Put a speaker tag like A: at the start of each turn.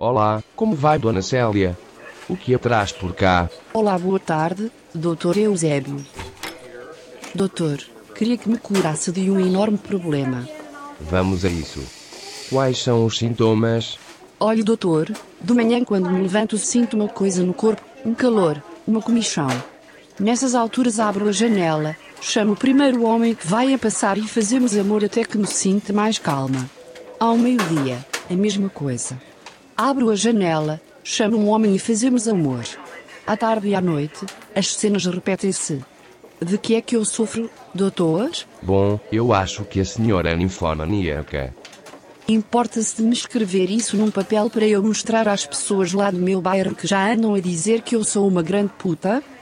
A: Olá, como vai, Dona Célia? O que a traz por cá?
B: Olá, boa tarde, Dr. Eusébio. Doutor, queria que me curasse de um enorme problema.
A: Vamos a isso. Quais são os sintomas?
B: Olhe, doutor, de manhã quando me levanto sinto uma coisa no corpo, um calor, uma comichão. Nessas alturas abro a janela, chamo o primeiro homem que vai a passar e fazemos amor até que me sinta mais calma. Ao meio-dia, a mesma coisa. Abro a janela, chamo um homem e fazemos amor. À tarde e à noite, as cenas repetem-se. De que é que eu sofro, doutor?
A: Bom, eu acho que a senhora é ninfomaníaca.
B: Importa-se de me escrever isso num papel para eu mostrar às pessoas lá do meu bairro que já andam a dizer que eu sou uma grande puta?